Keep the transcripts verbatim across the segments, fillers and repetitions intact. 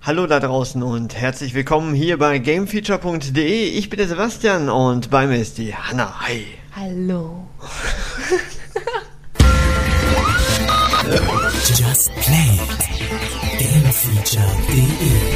Hallo da draußen und herzlich willkommen hier bei gamefeature punkt de. Ich bin der Sebastian und bei mir ist die Hanna. Hi. Hallo. Just Play. gamefeature punkt de.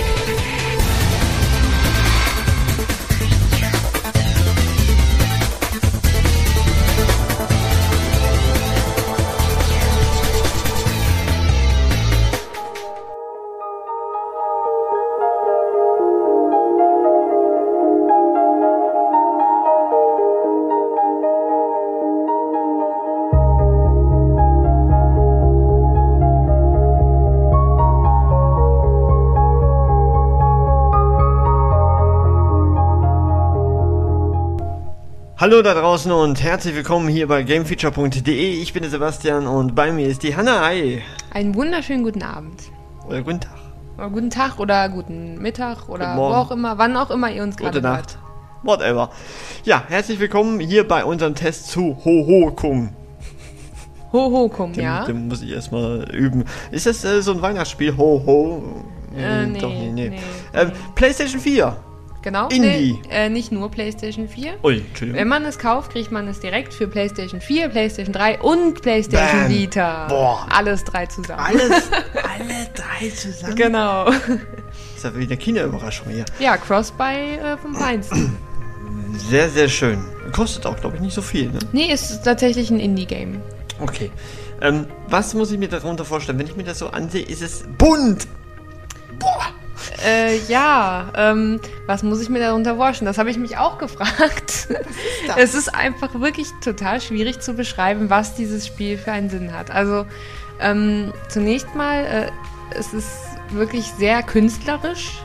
Hallo da draußen und herzlich willkommen hier bei gamefeature punkt de. Ich bin der Sebastian und bei mir ist die Hanna. Hi. Einen wunderschönen guten Abend. Oder guten Tag. Oder guten Tag oder guten Mittag oder Guten wo Morgen. auch immer, wann auch immer ihr uns gerade Gute hört. Nacht. Whatever. Ja, herzlich willkommen hier bei unserem Test zu Hohokum. Hohokum, Den, ja? den muss ich erstmal üben. Ist das äh, so ein Weihnachtsspiel? Ho-Ho? Äh, Hm, nee, Doch, nee, nee. nee, Ähm, nee. PlayStation vier. Genau. Indie. Nee, äh, nicht nur PlayStation vier. Ui, Entschuldigung. Wenn man es kauft, kriegt man es direkt für PlayStation vier, PlayStation drei und PlayStation Bam. Vita. Boah. Alles drei zusammen. Alles, alle drei zusammen? Genau. Das ist ja wieder eine Kinderüberraschung hier. Ja, Cross-Buy äh, vom Feinsten. Sehr, sehr schön. Kostet auch, glaube ich, nicht so viel, ne? Nee, ist tatsächlich ein Indie-Game. Okay. Ähm, was muss ich mir darunter vorstellen? Wenn ich mir das so ansehe, ist es bunt. Boah. Äh, ja, ähm, was muss ich mir darunter vorstellen? Das habe ich mich auch gefragt. das? Es ist einfach wirklich total schwierig zu beschreiben, was dieses Spiel für einen Sinn hat. Also, ähm, zunächst mal, äh, es ist wirklich sehr künstlerisch.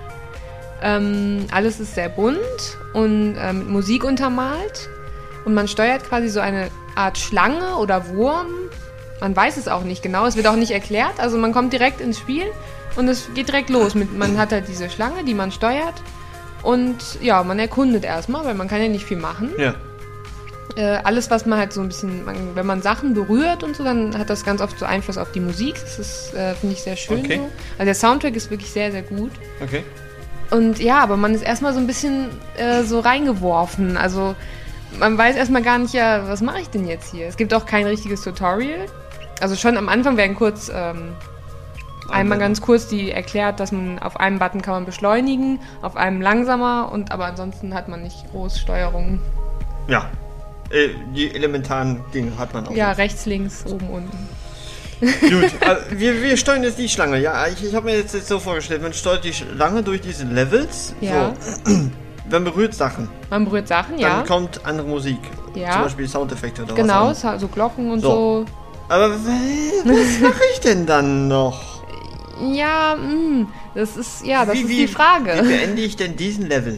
Ähm, alles ist sehr bunt und äh, mit Musik untermalt. Und man steuert quasi so eine Art Schlange oder Wurm. Man weiß es auch nicht genau, es wird auch nicht erklärt. Also man kommt direkt ins Spiel und es geht direkt los. Mit, man hat halt diese Schlange, die man steuert. Und ja, man erkundet erstmal, weil man kann ja nicht viel machen. Ja. Äh, alles, was man halt so ein bisschen, man, wenn man Sachen berührt und so, dann hat das ganz oft so Einfluss auf die Musik. Das ist, äh, finde ich, sehr schön Okay. so. Also der Soundtrack ist wirklich sehr, sehr gut. Okay. Und ja, aber man ist erstmal so ein bisschen äh, so reingeworfen. Also man weiß erstmal gar nicht, ja, was mache ich denn jetzt hier? Es gibt auch kein richtiges Tutorial. Also schon am Anfang werden kurz, ähm, einmal ganz kurz die erklärt, dass man auf einem Button kann man beschleunigen, auf einem langsamer und aber ansonsten hat man nicht groß Steuerung. Ja. Äh, die elementaren Dinge hat man auch. Ja, nicht. rechts, links, oben, unten. Gut, also wir, wir steuern jetzt die Schlange. Ja, ich, ich habe mir jetzt, jetzt so vorgestellt, man steuert die Schlange durch diese Levels. Ja. So. Man berührt Sachen. Man berührt Sachen, Dann ja. kommt andere Musik. Ja. Zum Beispiel Soundeffekte oder Genau, was. es hat so Glocken und So. so. Aber w- was mache ich denn dann noch? Ja, mh, das ist, ja, das Wie- ist wie- die Frage. Wie beende ich denn diesen Level?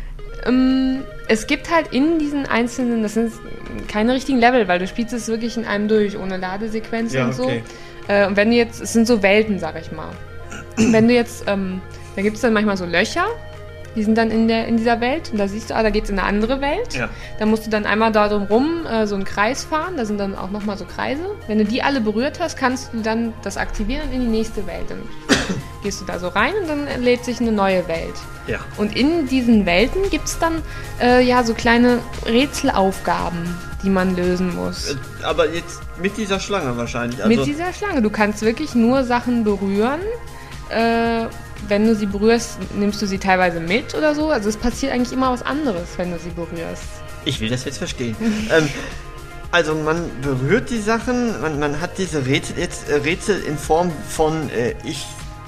Ähm, es gibt halt in diesen einzelnen, das sind keine richtigen Level, weil du spielst es wirklich in einem durch, ohne Ladesequenz Ja, und so. okay. Äh, und wenn du jetzt, es sind so Welten, sag ich mal. Wenn du jetzt, ähm, da gibt es dann manchmal so Löcher, die sind dann in, der, in dieser Welt und da siehst du, ah, da geht es in eine andere Welt. Ja. Da musst du dann einmal da drum rum äh, so einen Kreis fahren, da sind dann auch nochmal so Kreise. Wenn du die alle berührt hast, kannst du dann das aktivieren und in die nächste Welt. Dann gehst du da so rein und dann lädt sich eine neue Welt. Ja. Und in diesen Welten gibt es dann äh, ja so kleine Rätselaufgaben, die man lösen muss. Äh, Aber jetzt mit dieser Schlange wahrscheinlich. Also, Mit dieser Schlange. Du kannst wirklich nur Sachen berühren. Äh, wenn du sie berührst, nimmst du sie teilweise mit oder so. Also es passiert eigentlich immer was anderes, wenn du sie berührst. ich will das jetzt verstehen. ähm, also man berührt die Sachen, man, man hat diese Rätsel jetzt äh, Rätsel in Form von äh, ich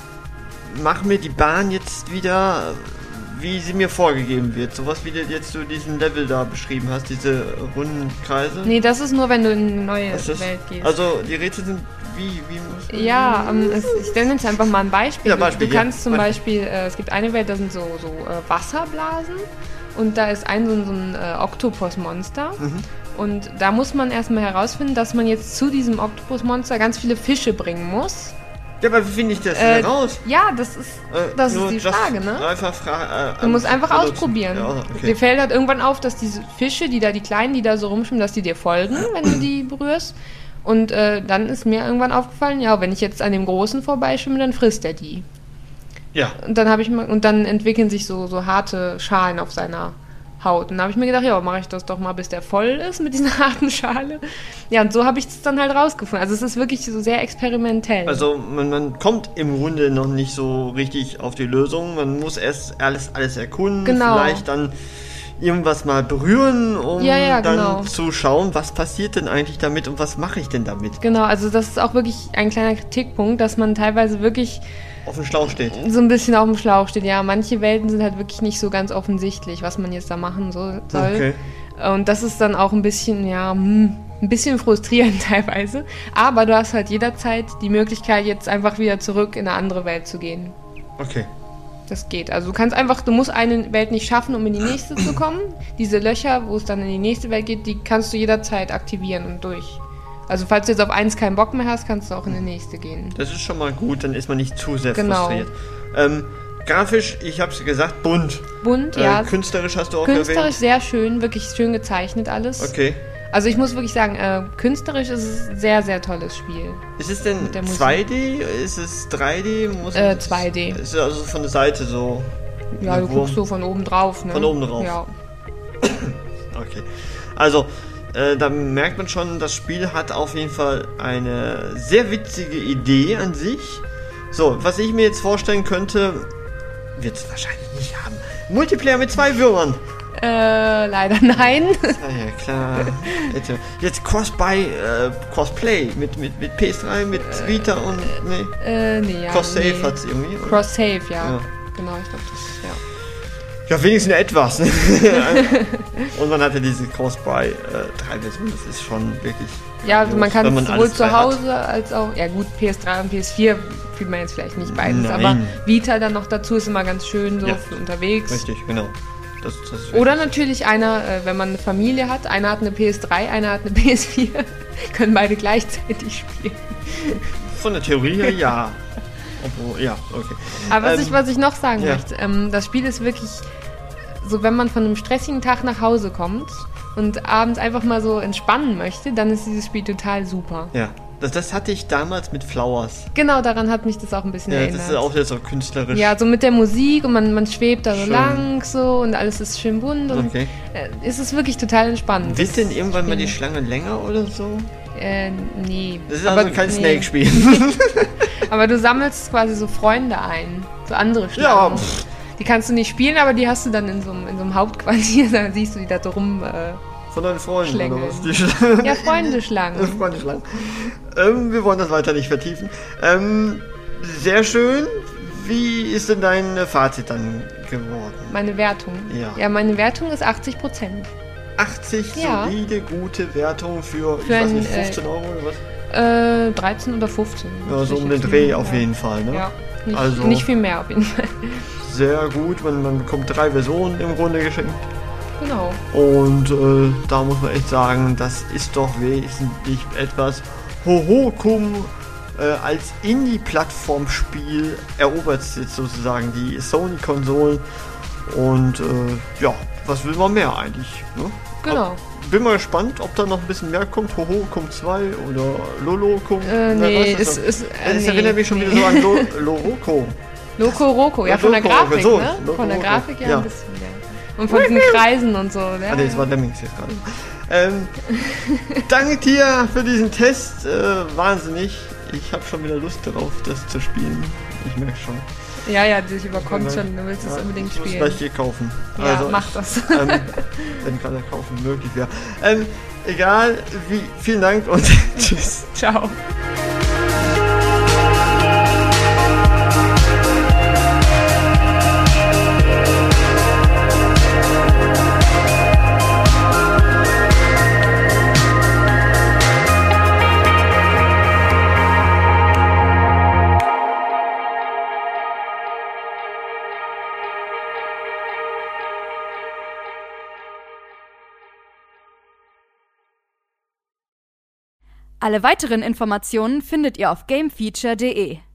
mache mir die Bahn jetzt wieder, wie sie mir vorgegeben wird. Sowas wie du jetzt du diesen Level da beschrieben hast, diese runden Kreise. Nee, das ist nur, wenn du in eine neue Was ist das? Welt gehst. Also die Rätsel sind wie, wie muss man Ja, ähm, es, ich nenne jetzt einfach mal ein Beispiel. Ja, Beispiel, du, du ja. kannst zum Beispiel. Beispiel, äh, es gibt eine Welt, da sind so, so äh, Wasserblasen und da ist ein so, ein- so ein äh, Oktopus-Monster. Mhm. Und da muss man erstmal herausfinden, dass man jetzt zu diesem Oktopus-Monster ganz viele Fische bringen muss. Ja, aber wie finde ich das Äh, denn raus? Ja, das ist, Äh, das nur ist die just Frage, ne? Einfach fra- äh, Du musst einfach benutzen. ausprobieren. Ja, Dir okay. fällt halt irgendwann auf, dass diese Fische, die da, die Kleinen, die da so rumschwimmen, dass die dir folgen, wenn du die berührst. Und äh, dann ist mir irgendwann aufgefallen, ja, wenn ich jetzt an dem Großen vorbeischwimme, dann frisst er die. Ja. Und dann habe ich mal, und dann entwickeln sich so, so harte Schalen auf seiner Haut. Und dann habe ich mir gedacht, ja, mache ich das doch mal, bis der voll ist mit dieser harten Schale. Ja, und so habe ich es dann halt rausgefunden. Also es ist wirklich so sehr experimentell. Also man, man kommt im Grunde noch nicht so richtig auf die Lösung. Man muss erst alles, alles erkunden, genau. vielleicht dann irgendwas mal berühren, um ja, ja, dann genau. zu schauen, was passiert denn eigentlich damit und was mache ich denn damit. Genau, also das ist auch wirklich ein kleiner Kritikpunkt, dass man teilweise wirklich auf dem Schlauch steht. So ein bisschen auf dem Schlauch steht, ja. Manche Welten sind halt wirklich nicht so ganz offensichtlich, was man jetzt da machen so, soll. Okay. Und das ist dann auch ein bisschen, ja, ein bisschen frustrierend teilweise. Aber du hast halt jederzeit die Möglichkeit, jetzt einfach wieder zurück in eine andere Welt zu gehen. Okay. Das geht. Also du kannst einfach, du musst eine Welt nicht schaffen, um in die nächste zu kommen. Diese Löcher, wo es dann in die nächste Welt geht, die kannst du jederzeit aktivieren und durch. Also falls du jetzt auf eins keinen Bock mehr hast, kannst du auch in die nächste gehen. Das ist schon mal gut, dann ist man nicht zu sehr genau. frustriert. Ähm, grafisch, ich hab's gesagt, bunt. Bunt, äh, ja. Künstlerisch hast du auch Künstlerisch erwähnt. sehr schön, wirklich schön gezeichnet alles. Okay. Also ich muss wirklich sagen, äh, künstlerisch ist es ein sehr, sehr tolles Spiel. Ist es denn Mit der Musik. zwei D? Ist es drei D? Muss Äh, es- zwei D. Ist es also von der Seite so? Ja, du Wurm. guckst so von oben drauf, ne? Von oben drauf. Ja. Okay. Also, äh, da merkt man schon, das Spiel hat auf jeden Fall eine sehr witzige Idee an sich. So, was ich mir jetzt vorstellen könnte, wird es wahrscheinlich nicht haben. Multiplayer mit zwei Würmern. Äh, leider nein. Ah ja, klar. Jetzt, jetzt Cross-Buy, äh, Crossplay mit, mit, mit P S drei, mit Vita und, nee, äh, nee, ja. Cross-Save nee. hat's irgendwie. oder? Cross-Save, ja. Ja. Genau, ich glaube, das, ja. Ja, wenigstens etwas. Und man hatte diese Cross-Buy, äh, drei Versionen, das ist schon wirklich... Ja, also man kann wenn es man sowohl alles drei zu hat. Hause als auch, ja gut, P S drei und P S vier fühlt man jetzt vielleicht nicht beides, Nein. aber Vita dann noch dazu ist immer ganz schön so Ja. für unterwegs. Richtig, genau. Das, das ist Oder wirklich- natürlich einer, äh, wenn man eine Familie hat, einer hat eine P S drei, einer hat eine P S vier, können beide gleichzeitig spielen. Von der Theorie her, ja. Obwohl, ja, okay. Aber was, Ähm, ich, was ich noch sagen ja. möchte, ähm, das Spiel ist wirklich so, wenn man von einem stressigen Tag nach Hause kommt und abends einfach mal so entspannen möchte, dann ist dieses Spiel total super. Ja, das, das hatte ich damals mit Flowers. Genau, daran hat mich das auch ein bisschen Ja, erinnert. das ist auch jetzt so künstlerisch. Ja, so mit der Musik und man, man schwebt da so Schön. lang so und alles ist schön bunt und Okay. äh, es ist wirklich total entspannend. Wird Das denn irgendwann mal die Spiel- Schlange länger oder so? Äh, nee. Das ist Aber- also kein nee. Snake-Spiel. Aber du sammelst quasi so Freunde ein, so andere Ja, Schlangen. pff. Die kannst du nicht spielen, aber die hast du dann in so einem, in so einem Hauptquartier, da siehst du die da drum. Äh, Von deinen Freunden Schlängeln. oder was? Die Schlange. ja, Freunde-Schlangen. Freunde Schlangen. Ähm, wir wollen das weiter nicht vertiefen. Ähm, sehr schön. Wie ist denn dein Fazit dann geworden? Meine Wertung. Ja. Ja, meine Wertung ist achtzig Prozent. achtzig Ja. solide, gute Wertung für, ich Für weiß ein, nicht, äh, fünfzehn Euro oder was? Äh, dreizehn oder fünfzehn. Ja, so Ich um den jetzt Dreh nicht- auf ja. jeden Fall, ne? Ja, nicht, Also- nicht viel mehr auf jeden Fall. Sehr gut, man, man bekommt drei Versionen im Grunde geschenkt. Genau. Und äh, da muss man echt sagen, das ist doch wesentlich etwas. Hohokum äh, als Indie-Plattformspiel erobert jetzt sozusagen die Sony-Konsolen. Und äh, ja, was will man mehr eigentlich? Ne? Genau. Ab, bin mal gespannt, ob da noch ein bisschen mehr kommt. Hohokum zwei oder Lolokum. Äh, Wer nee, weiß das es noch? ist. Äh, Das nee, erinnert mich schon nee. wieder so an Lo Loroko. Loco Roco, ja, Ja, von der Loco, Grafik, so, ne? Loco Von der Roco. Grafik ja, Ja. ein bisschen, ja. Und von diesen Kreisen und so, ja. Ah, nee, das war Lemmings jetzt gerade. Ähm, danke dir für diesen Test. Äh, wahnsinnig. Ich habe schon wieder Lust darauf, das zu spielen. Ich merke schon. Ja, ja, dich überkommt Ja, schon, du willst es ja, unbedingt ich muss spielen. gleich hier kaufen. Ja, Also, mach das. Ähm, wenn gerade kaufen möglich wäre. Ähm, egal, wie, vielen Dank und tschüss. Ciao. Alle weiteren Informationen findet ihr auf gamefeature punkt de.